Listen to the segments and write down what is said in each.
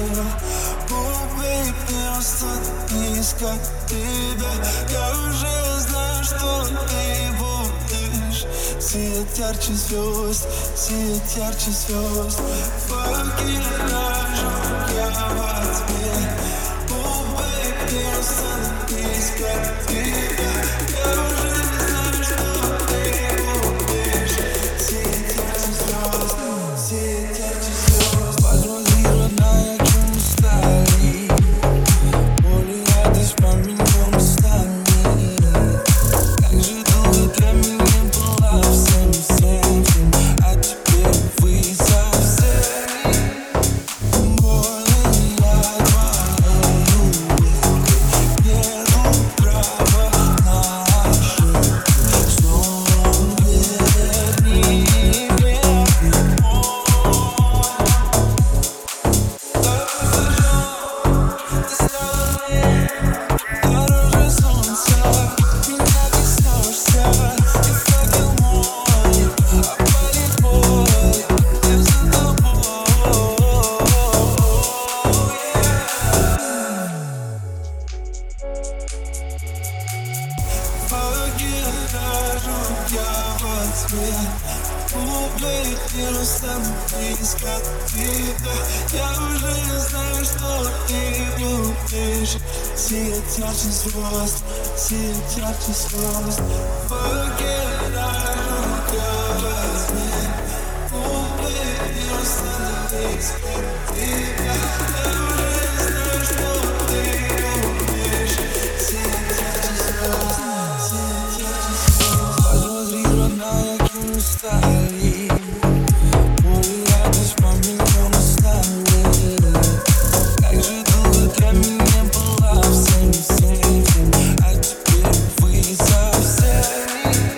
Baby, останови, искать тебя. Я уже знаю, что ты будешь сиять ярче звезд, сиять ярче звезд. Покидаю я во тьме. Baby, останови, искать тебя. Я уже знаю, что ты будешь сиять ярче звезд, сиять ярче звезд. Погрузи, родная, к чему стали? Боль и радость по минимуму стали. Как же долго для меня была всем, а теперь вы совсем. Больно я твоей улыбкой, нету права на ошибку. Снова верни мне ты стала мне дороже солнца. Меня коснешься, и факел мой опалит боль. Я за тобой. Покидаю я во тьме. Baby, останови, искать тебя. Я уже знаю, что ты любишь сиять ярче звезд, сиять ярче звезд. Покидаю я во тьме. Baby, останови, искать тебя. Я уже знаю, что ты любишь сиять ярче звезд, сиять ярче звезд. Посмотри, родная, кем стали. Боль и радость по минимуму стали. Как же долго для меня была всем, а теперь вы совсем.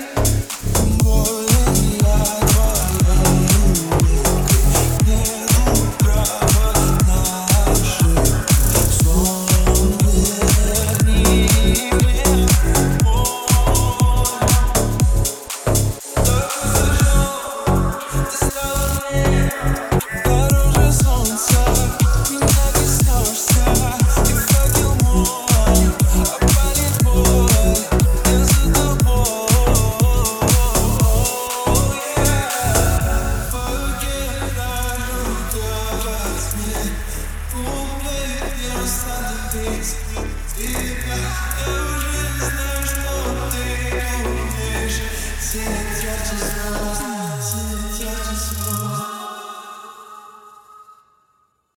Болен я твоей улыбкой, нету права на ошибку. Сон верни мне ты стала мне дороже солнца. Меня коснешься, и факел мой опалит боль. Я за тобой. Покидаю я во тьме. Baby, останови, искать тебя.